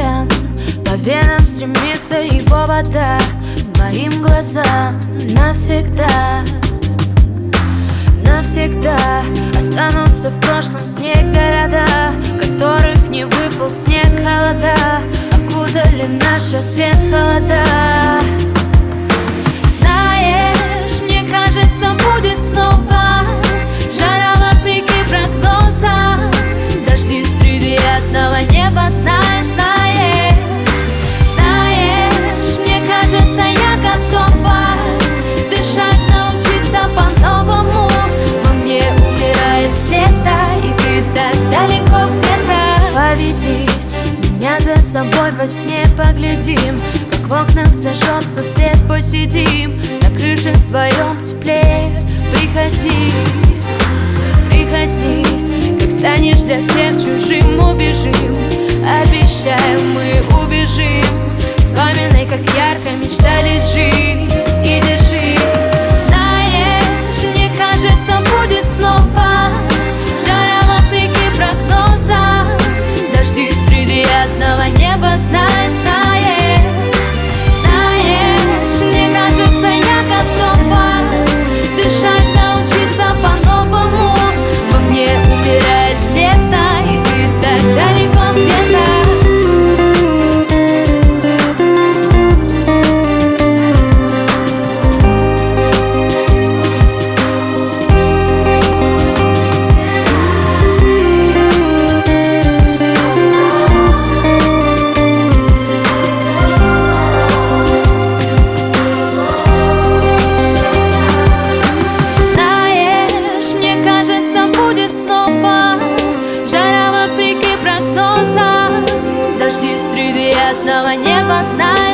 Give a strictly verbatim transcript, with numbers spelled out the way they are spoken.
океан, по венам стремится его вода, моим глазам навсегда. Навсегда останутся в прошлом снег города, которых не выпал снег, холода окутали наш рассвет холода. Знаешь, мне кажется, будет снова жара вопреки прогнозам, дожди среди ясного неба. Знаешь, знаешь, знаешь, мне кажется, я готова дышать, научиться по-новому. Во мне умирает лето, и ты так далеко где-то. Поведи меня за собой во сне, поглядим, как в окнах зажжется свет, посидим на крыше вдвоем теплее. Приходи, приходи, как станешь для всех чужим, убежим. Обещаем, мы убежим, вспоминай, как ярко мечтали жить, и держись. Знаешь, мне кажется, будет снова жара вопреки прогнозам, дожди среди ясного неба. Знаешь, знаешь, знаешь, мне кажется, я готова дышать, научиться по-новому. Во мне умирает лето, и ты так далеко где-то. Дожди среди ясного неба. Знаешь,